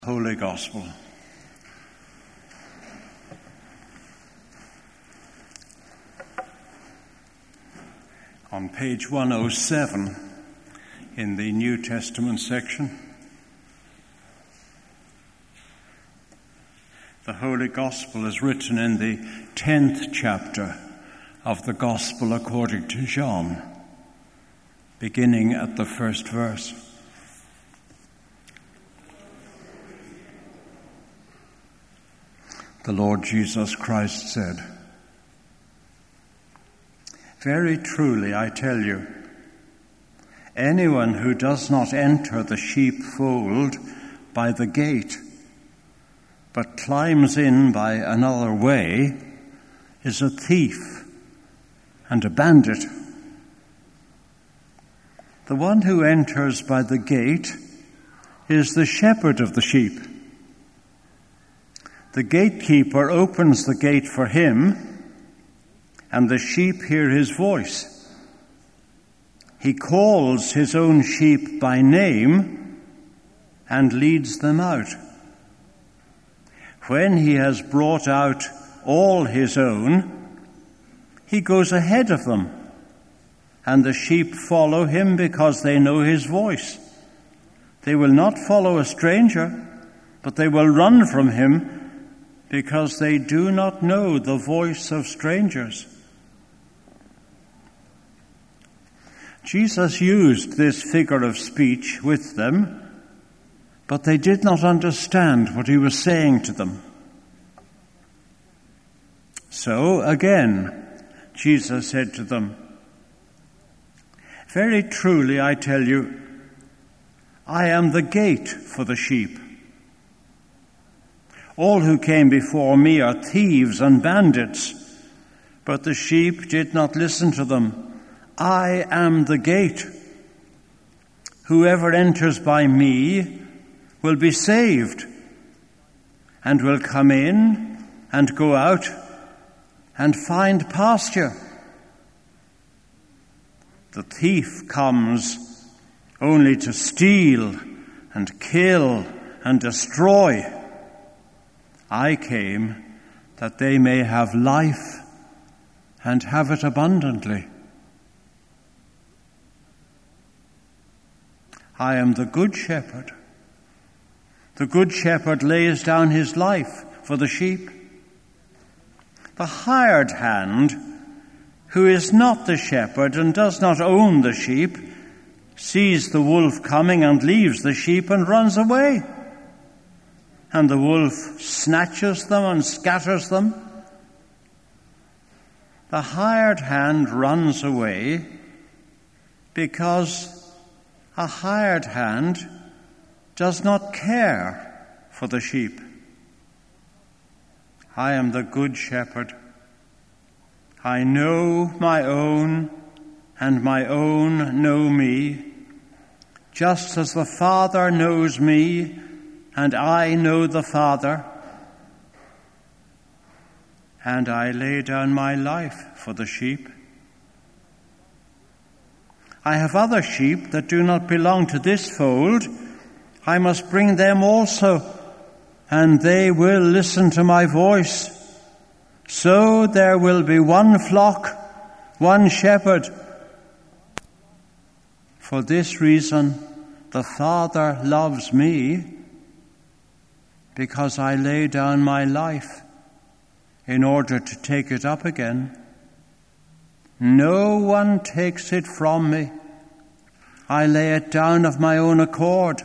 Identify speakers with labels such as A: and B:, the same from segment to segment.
A: Holy Gospel. On page 107 in the New Testament section, the Holy Gospel is written in the 10th chapter of the Gospel according to John, beginning at the first verse. The Lord Jesus Christ said, "Very truly I tell you, anyone who does not enter the sheepfold by the gate, but climbs in by another way, is a thief and a bandit. The one who enters by the gate is the shepherd of the sheep. The gatekeeper opens the gate for him, and the sheep hear his voice. He calls his own sheep by name and leads them out. When he has brought out all his own, he goes ahead of them, and the sheep follow him because they know his voice. They will not follow a stranger, but they will run from him because they do not know the voice of strangers." Jesus used this figure of speech with them, but they did not understand what he was saying to them. So again, Jesus said to them, "Very truly I tell you, I am the gate for the sheep. All who came before me are thieves and bandits, but the sheep did not listen to them. I am the gate. Whoever enters by me will be saved, and will come in and go out and find pasture. The thief comes only to steal and kill and destroy. I came that they may have life and have it abundantly. I am the good shepherd. The good shepherd lays down his life for the sheep. The hired hand, who is not the shepherd and does not own the sheep, sees the wolf coming and leaves the sheep and runs away. And the wolf snatches them and scatters them. The hired hand runs away because a hired hand does not care for the sheep. I am the good shepherd. I know my own, and my own know me, just as the Father knows me, and I know the Father, and I lay down my life for the sheep. I have other sheep that do not belong to this fold. I must bring them also, and they will listen to my voice. So there will be one flock, one shepherd. For this reason, the Father loves me, because I lay down my life in order to take it up again. No one takes it from me. I lay it down of my own accord.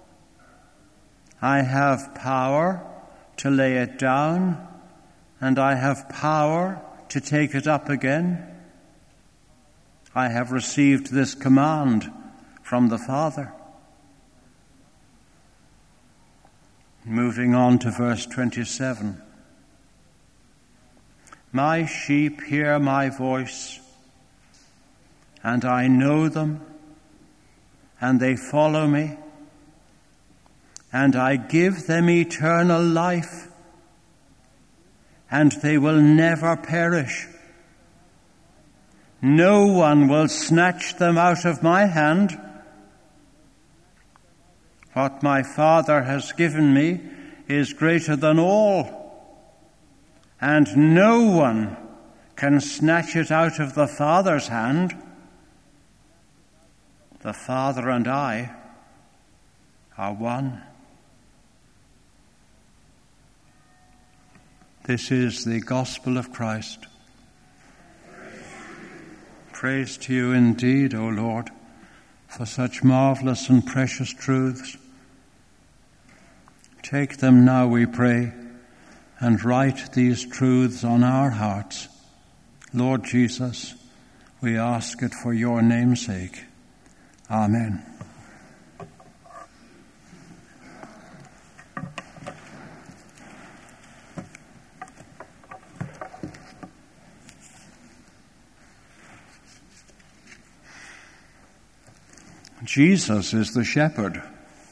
A: I have power to lay it down, and I have power to take it up again. I have received this command from the Father." Moving on to verse 27. "My sheep hear my voice, and I know them, and they follow me, and I give them eternal life, and they will never perish. No one will snatch them out of my hand. What my Father has given me is greater than all, and no one can snatch it out of the Father's hand. The Father and I are one. This is the gospel of Christ. Praise to you indeed, O Lord, for such marvelous and precious truths. Take them now, we pray, and write these truths on our hearts. Lord Jesus, we ask it for your name's sake. Amen. Jesus is the shepherd.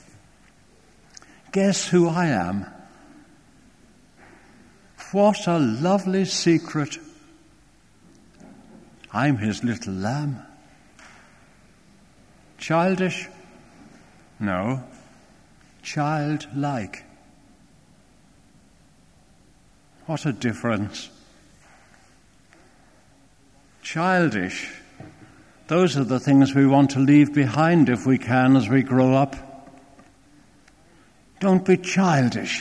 A: Guess who I am? What a lovely secret. I'm his little lamb. Childish? No. Childlike. What a difference. Childish. Those are the things we want to leave behind if we can as we grow up. Don't be childish.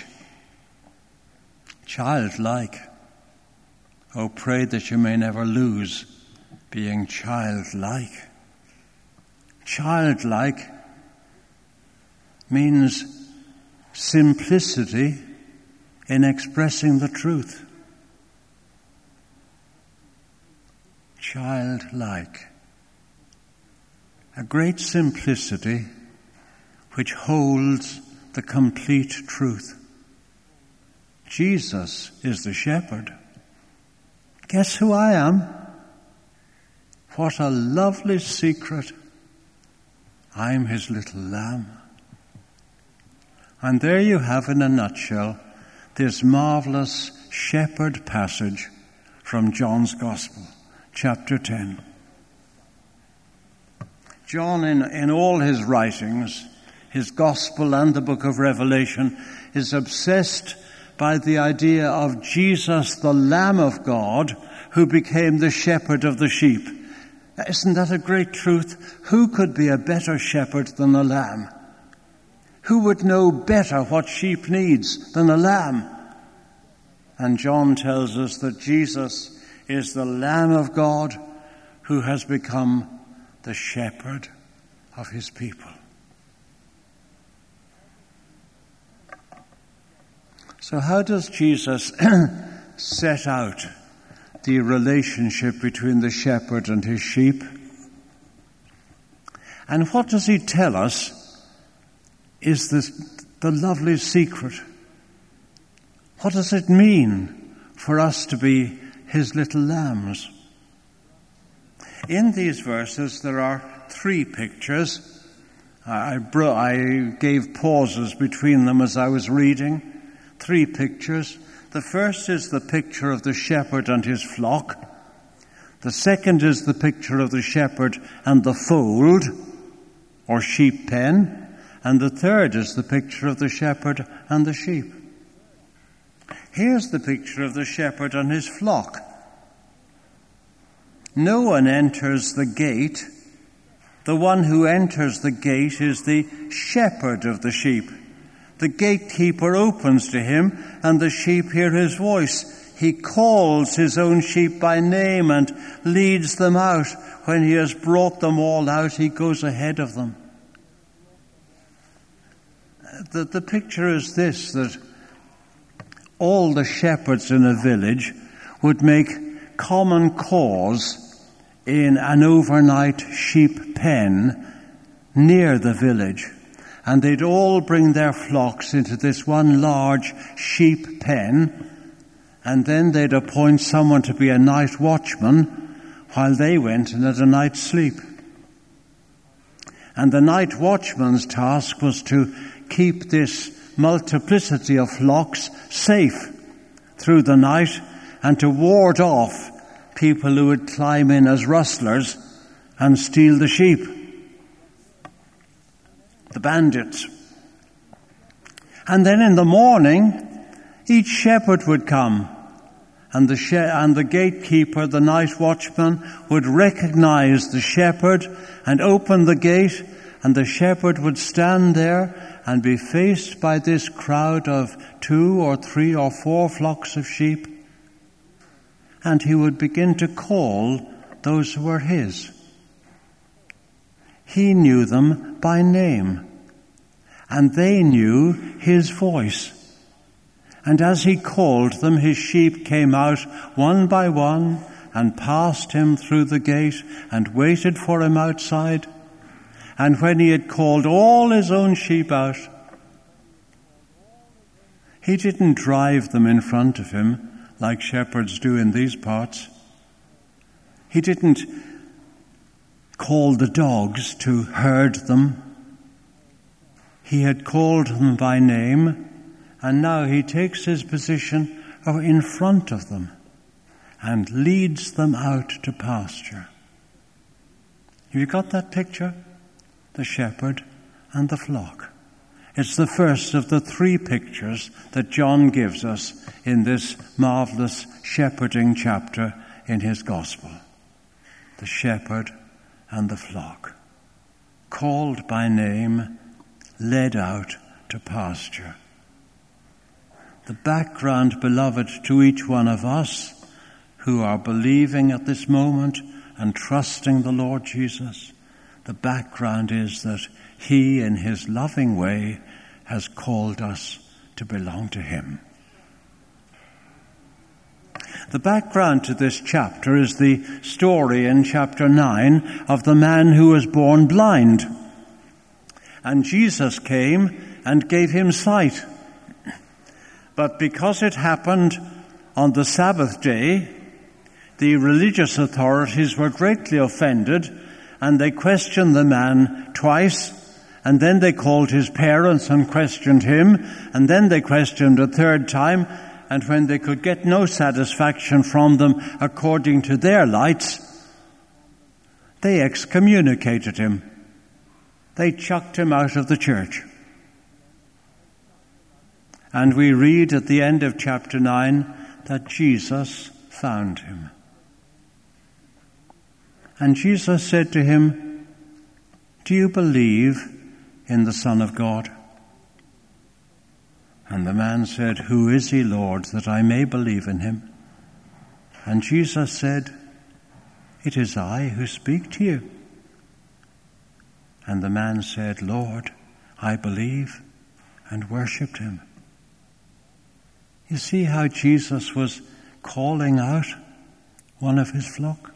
A: Childlike. Oh, pray that you may never lose being childlike. Childlike means simplicity in expressing the truth. Childlike. A great simplicity which holds the complete truth. Jesus is the shepherd. Guess who I am? What a lovely secret. I'm his little lamb. And there you have in a nutshell this marvelous shepherd passage from John's Gospel, chapter 10. John, in all his writings, his Gospel and the book of Revelation, is obsessed by the idea of Jesus, the Lamb of God, who became the shepherd of the sheep. Isn't that a great truth? Who could be a better shepherd than a lamb? Who would know better what sheep needs than a lamb? And John tells us that Jesus is the Lamb of God who has become the shepherd of his people. So how does Jesus set out the relationship between the shepherd and his sheep? And what does he tell us is the lovely secret? What does it mean for us to be his little lambs? In these verses there are three pictures. I gave pauses between them as I was reading. Three pictures. The first is the picture of the shepherd and his flock. The second is the picture of the shepherd and the fold, or sheep pen. And the third is the picture of the shepherd and the sheep. Here's the picture of the shepherd and his flock. No one enters the gate. The one who enters the gate is the shepherd of the sheep. The gatekeeper opens to him, and the sheep hear his voice. He calls his own sheep by name and leads them out. When he has brought them all out, he goes ahead of them. The picture is this, that all the shepherds in a village would make common cause in an overnight sheep pen near the village. And they'd all bring their flocks into this one large sheep pen, and then they'd appoint someone to be a night watchman while they went and had a night's sleep. And the night watchman's task was to keep this multiplicity of flocks safe through the night and to ward off people who would climb in as rustlers and steal the sheep. The bandits And then in the morning, each shepherd would come, and the gatekeeper, the night watchman, would recognize the shepherd and open the gate, and the shepherd would stand there and be faced by this crowd of 2 or 3 or 4 flocks of sheep, and he would begin to call those who were his. He knew them by name, and they knew his voice. And as he called them, his sheep came out one by one and passed him through the gate and waited for him outside. And when he had called all his own sheep out, he didn't drive them in front of him like shepherds do in these parts. He didn't call the dogs to herd them. He had called them by name, and now he takes his position in front of them and leads them out to pasture. Have you got that picture? The shepherd and the flock. It's the first of the 3 pictures that John gives us in this marvelous shepherding chapter in his gospel. The shepherd and the flock, called by name, led out to pasture. The background, beloved, to each one of us who are believing at this moment and trusting the Lord Jesus, the background is that he, in his loving way, has called us to belong to him. The background to this chapter is the story in chapter 9 of the man who was born blind. And Jesus came and gave him sight. But because it happened on the Sabbath day, the religious authorities were greatly offended, and they questioned the man twice, and then they called his parents and questioned him, and then they questioned a 3rd time, and when they could get no satisfaction from them according to their lights, they excommunicated him. They chucked him out of the church. And we read at the end of chapter 9 that Jesus found him. And Jesus said to him, "Do you believe in the Son of God?" And the man said, "Who is he, Lord, that I may believe in him?" And Jesus said, "It is I who speak to you." And the man said, "Lord, I believe," and worshipped him. You see how Jesus was calling out one of his flock?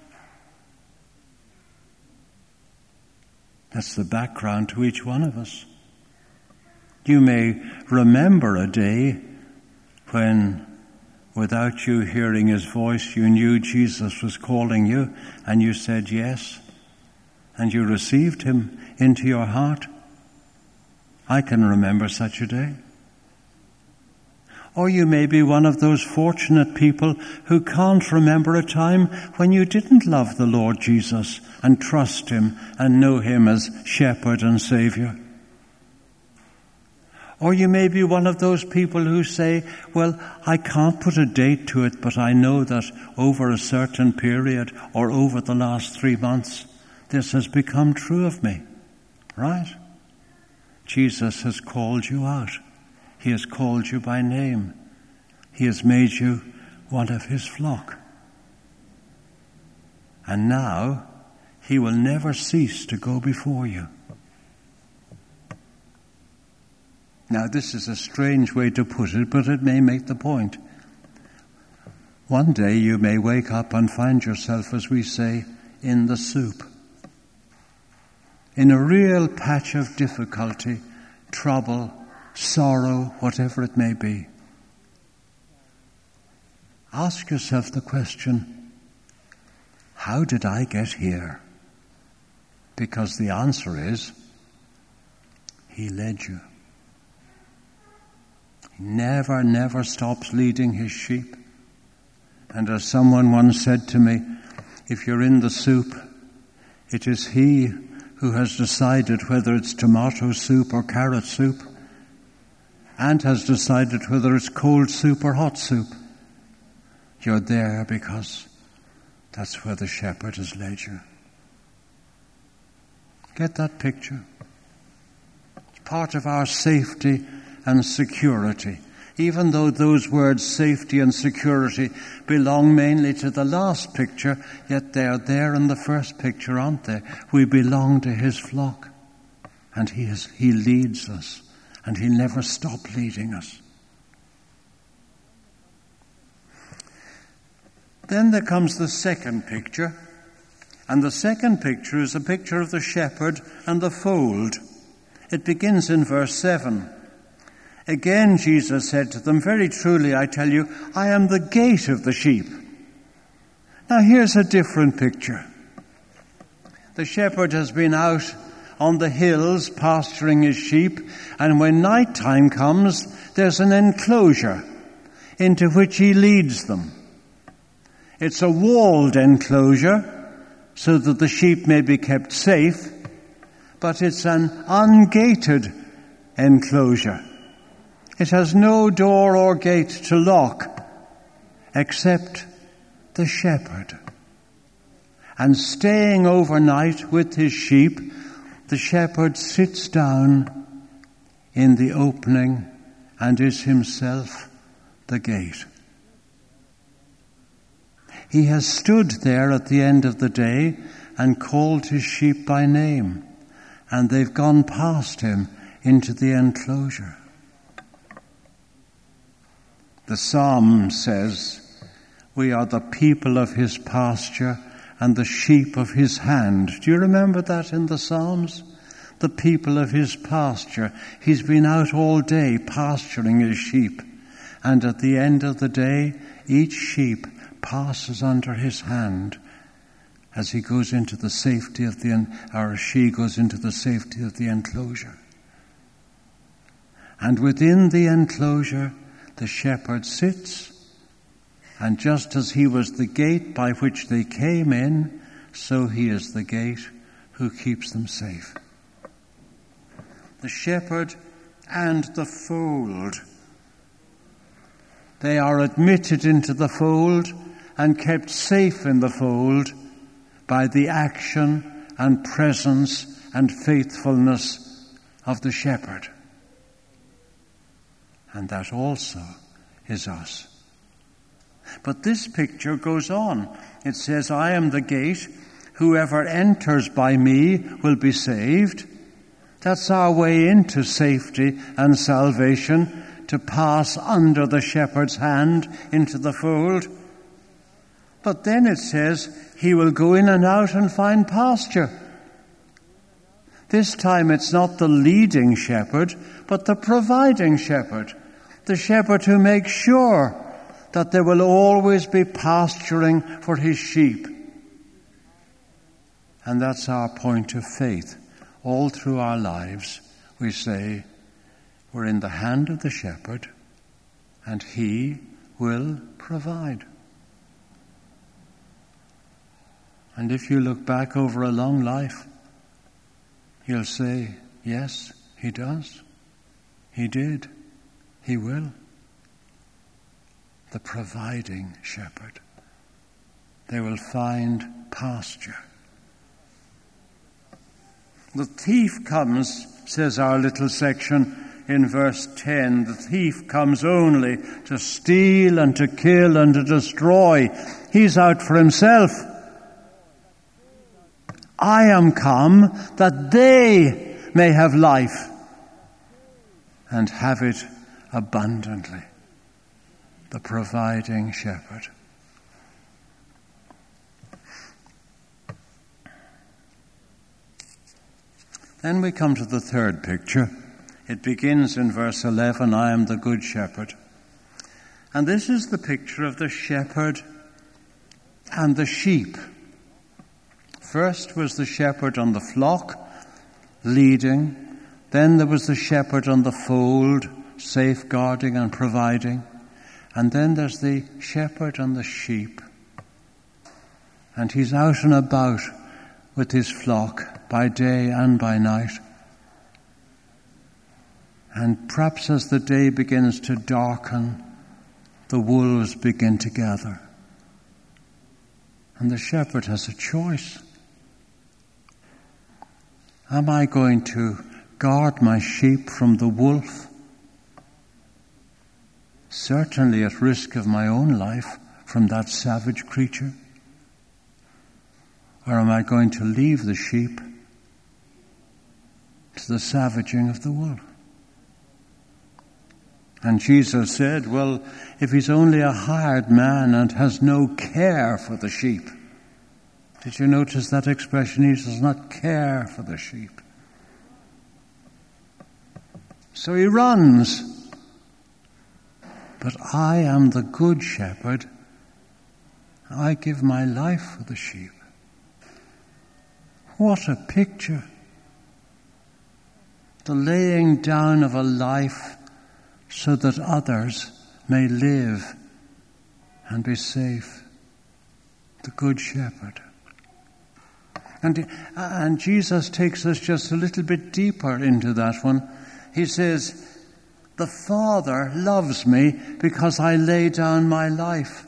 A: That's the background to each one of us. You may remember a day when, without you hearing his voice, you knew Jesus was calling you, and you said yes, and you received him into your heart. I can remember such a day. Or you may be one of those fortunate people who can't remember a time when you didn't love the Lord Jesus and trust him and know him as shepherd and Savior. Or you may be one of those people who say, well, I can't put a date to it, but I know that over a certain period or over the last 3 months, this has become true of me. Right? Jesus has called you out. He has called you by name. He has made you one of his flock. And now he will never cease to go before you. Now this is a strange way to put it, but it may make the point. One day you may wake up and find yourself, as we say, in the soup. In a real patch of difficulty, trouble, sorrow, whatever it may be. Ask yourself the question, how did I get here? Because the answer is, he led you. He never stops leading his sheep. And as someone once said to me, if you're in the soup, it is he who has decided whether it's tomato soup or carrot soup. and has decided whether it's cold soup or hot soup. You're there because that's where the shepherd has led you. Get that picture? It's part of our safety and security. Even though those words safety and security belong mainly to the last picture, yet they're there in the first picture, aren't they? We belong to his flock, and he leads us, and he'll never stop leading us. Then there comes the second picture, and the second picture is a picture of the shepherd and the fold. It begins in verse 7. Again Jesus said to them, "Very truly I tell you, I am the gate of the sheep." Now here's a different picture. The shepherd has been out on the hills pasturing his sheep, and when night time comes, there's an enclosure into which he leads them. It's a walled enclosure so that the sheep may be kept safe, but it's an ungated enclosure. It has no door or gate to lock except the shepherd. And staying overnight with his sheep, the shepherd sits down in the opening and is himself the gate. He has stood there at the end of the day and called his sheep by name, and they've gone past him into the enclosure. The psalm says, "We are the people of his pasture and the sheep of his hand." Do you remember that in the Psalms? The people of his pasture. He's been out all day pasturing his sheep, and at the end of the day, each sheep passes under his hand as he goes into the safety of or she goes into the safety of the enclosure. And within the enclosure, the shepherd sits, and just as he was the gate by which they came in, so he is the gate who keeps them safe. The shepherd and the fold. They are admitted into the fold and kept safe in the fold by the action and presence and faithfulness of the shepherd. And that also is us. But this picture goes on. It says, "I am the gate. Whoever enters by me will be saved." That's our way into safety and salvation, to pass under the shepherd's hand into the fold. But then it says, he will go in and out and find pasture. This time it's not the leading shepherd, but the providing shepherd. The shepherd who makes sure that there will always be pasturing for his sheep. And that's our point of faith. All through our lives, we say, we're in the hand of the shepherd, and he will provide. And if you look back over a long life, you'll say, yes, he does. He did. He will. The providing shepherd. They will find pasture. The thief comes, says our little section in verse 10, the thief comes only to steal and to kill and to destroy. He's out for himself. I am come that they may have life and have it abundantly. The providing shepherd. Then we come to the third picture. It begins in verse 11, "I am the good shepherd." And this is the picture of the shepherd and the sheep. First was the shepherd on the flock, leading. Then there was the shepherd on the fold, safeguarding and providing. And then there's the shepherd on the sheep. And he's out and about with his flock by day and by night. And perhaps as the day begins to darken, the wolves begin to gather. And the shepherd has a choice. Am I going to guard my sheep from the wolf? Certainly at risk of my own life from that savage creature. Or am I going to leave the sheep to the savaging of the wolf? And Jesus said, well, if he's only a hired man and has no care for the sheep. Did you notice that expression? He does not care for the sheep. So he runs. But I am the good shepherd. I give my life for the sheep. What a picture. The laying down of a life so that others may live and be safe. The good shepherd. And Jesus takes us just a little bit deeper into that one. He says, the Father loves me because I lay down my life.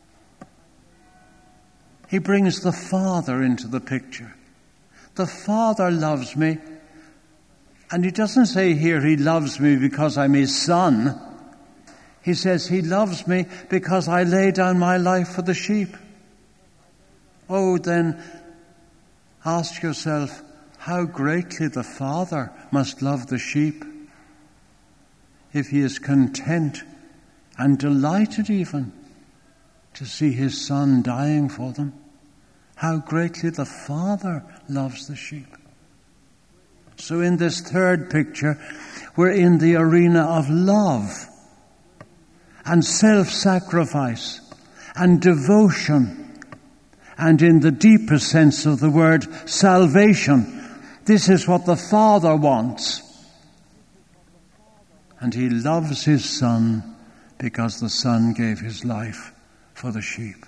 A: He brings the Father into the picture. The Father loves me. And he doesn't say here he loves me because I'm his son. He says he loves me because I lay down my life for the sheep. Oh, then ask yourself how greatly the Father must love the sheep if he is content and delighted even to see his Son dying for them. How greatly the Father loves the sheep. So in this third picture, we're in the arena of love and self-sacrifice and devotion, and in the deepest sense of the word, salvation. This is what the Father wants. And he loves his Son because the Son gave his life for the sheep.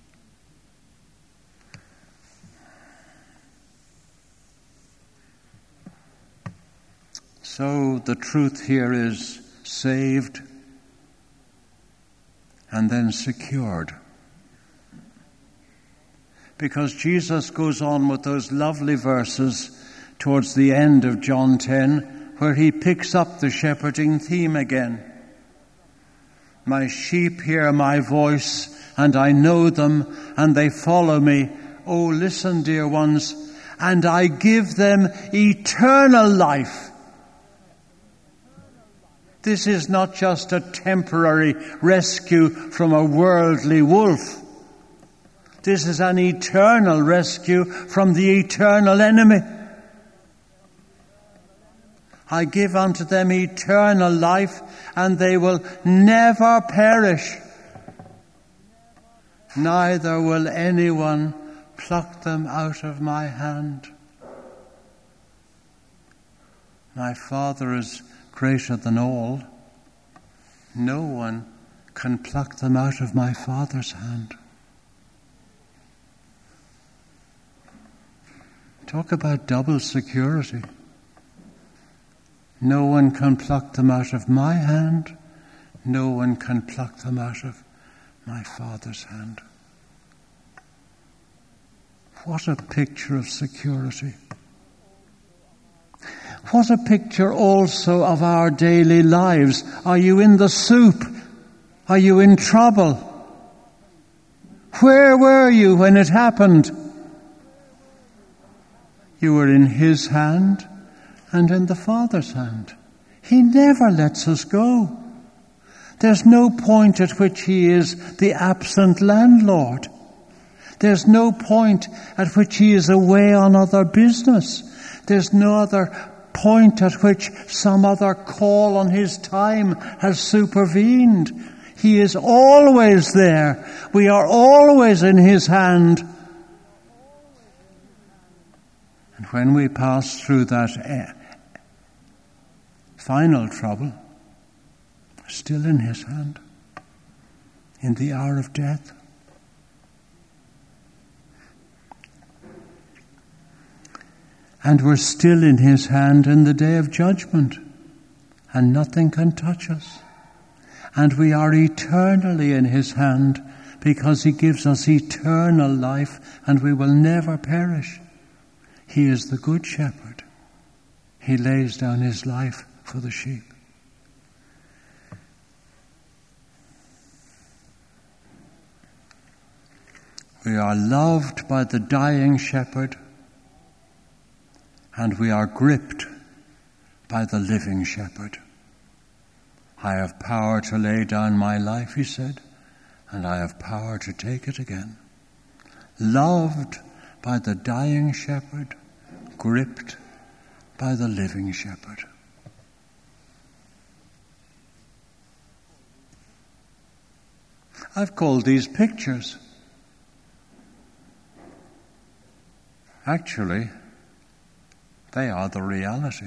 A: So the truth here is saved and then secured. Because Jesus goes on with those lovely verses towards the end of John 10, where he picks up the shepherding theme again. My sheep hear my voice, and I know them, and they follow me. Oh, listen, dear ones, and I give them eternal life. This is not just a temporary rescue from a worldly wolf. This is an eternal rescue from the eternal enemy. I give unto them eternal life, and they will never perish. Neither will anyone pluck them out of my hand. My Father is greater than all. No one can pluck them out of my Father's hand. Talk about double security. No one can pluck them out of my hand. No one can pluck them out of my Father's hand. What a picture of security. What a picture also of our daily lives. Are you in the soup? Are you in trouble? Where were you when it happened? You were in his hand and in the Father's hand. He never lets us go. There's no point at which he is the absent landlord. There's no point at which he is away on other business. There's no other point at which some other call on his time has supervened. He is always there. We are always in his hand. And when we pass through that final trouble, still in his hand, in the hour of death. And we're still in his hand in the day of judgment. and nothing can touch us. And we are eternally in his hand because he gives us eternal life and we will never perish. He is the good shepherd. He lays down his life for the sheep. We are loved by the dying shepherd, and we are gripped by the living shepherd. I have power to lay down my life, he said, and I have power to take it again. Loved by the dying shepherd, gripped by the living shepherd. I've called these pictures. Actually, they are the reality.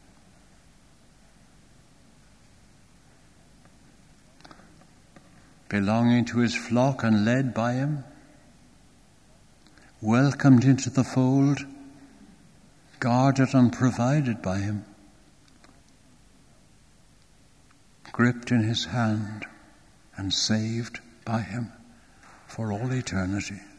A: Belonging to his flock and led by him, welcomed into the fold, guarded and provided by him, gripped in his hand and saved by him for all eternity.